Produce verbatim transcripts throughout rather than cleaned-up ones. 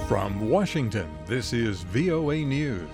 From Washington, this is V O A News.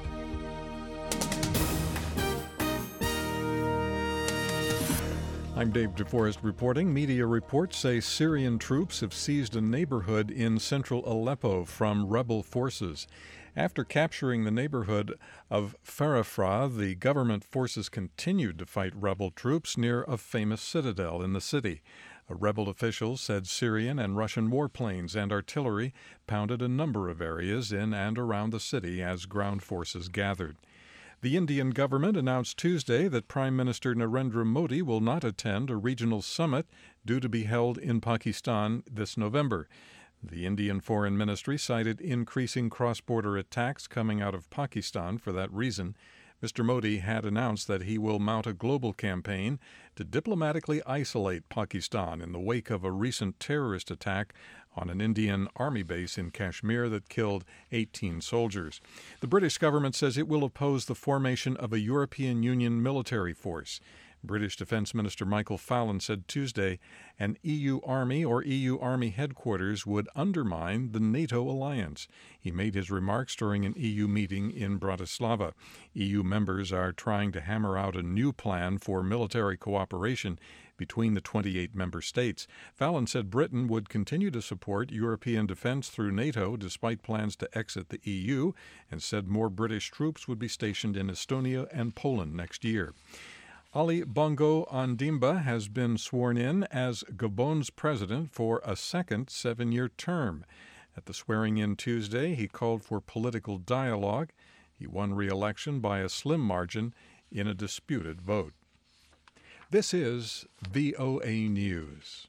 I'm Dave DeForest reporting. Media reports say Syrian troops have seized a neighborhood in central Aleppo from rebel forces. After capturing the neighborhood of Farafra, the government forces continued to fight rebel troops near a famous citadel in the city. A rebel official said Syrian and Russian warplanes and artillery pounded a number of areas in and around the city as ground forces gathered. The Indian government announced Tuesday that Prime Minister Narendra Modi will not attend a regional summit due to be held in Pakistan this November. The Indian Foreign Ministry cited increasing cross-border attacks coming out of Pakistan for that reason. Mister Modi had announced that he will mount a global campaign to diplomatically isolate Pakistan in the wake of a recent terrorist attack on an Indian army base in Kashmir that killed eighteen soldiers. The British government says it will oppose the formation of a European Union military force. British Defense Minister Michael Fallon said Tuesday an E U army or E U army headquarters would undermine the NATO alliance. He made his remarks during an E U meeting in Bratislava. E U members are trying to hammer out a new plan for military cooperation between the twenty-eight member states. Fallon said Britain would continue to support European defense through NATO despite plans to exit the E U, and said more British troops would be stationed in Estonia and Poland next year. Ali Bongo Ondimba has been sworn in as Gabon's president for a second seven-year term. At the swearing-in Tuesday, he called for political dialogue. He won re-election by a slim margin in a disputed vote. This is V O A News.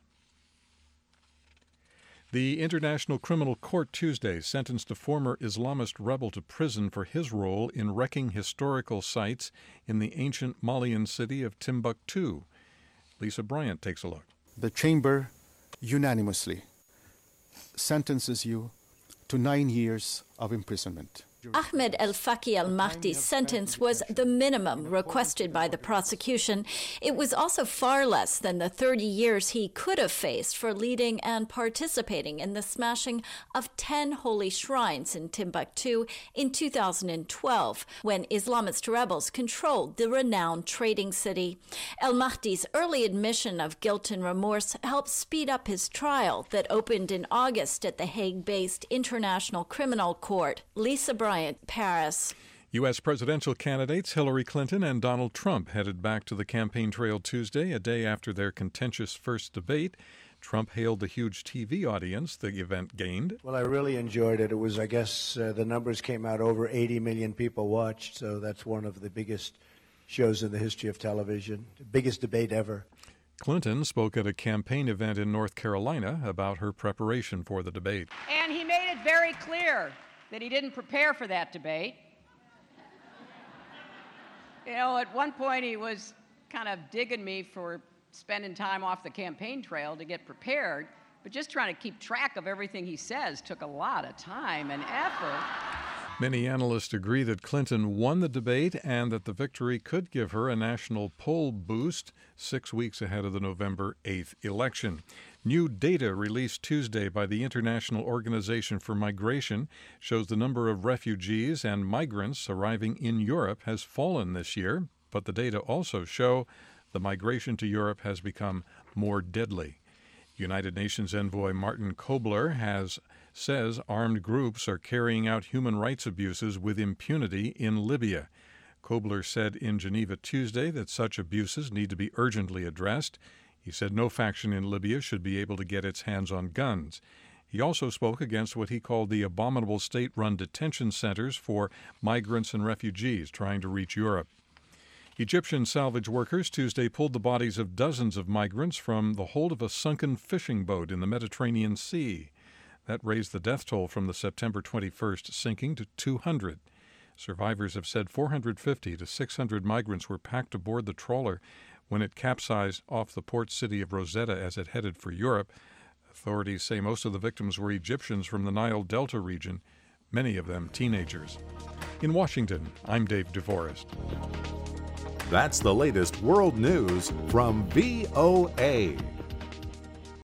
The International Criminal Court Tuesday sentenced a former Islamist rebel to prison for his role in wrecking historical sites in the ancient Malian city of Timbuktu. Lisa Bryant takes a look. The chamber unanimously sentences you to nine years of imprisonment. Ahmed El-Faki Al-Mahdi's sentence was the minimum requested by the prosecution. It was also far less than the thirty years he could have faced for leading and participating in the smashing of ten holy shrines in Timbuktu in two thousand twelve, when Islamist rebels controlled the renowned trading city. El-Mahdi's early admission of guilt and remorse helped speed up his trial that opened in August at the Hague-based International Criminal Court. Lisa Bryant, Paris. U S presidential candidates Hillary Clinton and Donald Trump headed back to the campaign trail Tuesday, a day after their contentious first debate. Trump hailed the huge T V audience the event gained. Well, I really enjoyed it. It was, I guess, uh, the numbers came out, over eighty million people watched, so that's one of the biggest shows in the history of television, the biggest debate ever. Clinton spoke at a campaign event in North Carolina about her preparation for the debate. And he made it very clear that he didn't prepare for that debate. You know, at one point he was kind of digging me for spending time off the campaign trail to get prepared, but just trying to keep track of everything he says took a lot of time and effort. Many analysts agree that Clinton won the debate and that the victory could give her a national poll boost six weeks ahead of the November eighth election. New data released Tuesday by the International Organization for Migration shows the number of refugees and migrants arriving in Europe has fallen this year, but the data also show the migration to Europe has become more deadly. United Nations envoy Martin Kobler has says armed groups are carrying out human rights abuses with impunity in Libya. Kobler said in Geneva Tuesday that such abuses need to be urgently addressed. He said no faction in Libya should be able to get its hands on guns. He also spoke against what he called the abominable state-run detention centers for migrants and refugees trying to reach Europe. Egyptian salvage workers Tuesday pulled the bodies of dozens of migrants from the hold of a sunken fishing boat in the Mediterranean Sea. That raised the death toll from the September twenty-first sinking to two hundred. Survivors have said four hundred fifty to six hundred migrants were packed aboard the trawler when it capsized off the port city of Rosetta as it headed for Europe. Authorities say most of the victims were Egyptians from the Nile Delta region, many of them teenagers. In Washington, I'm Dave DeForest. That's the latest world news from V O A.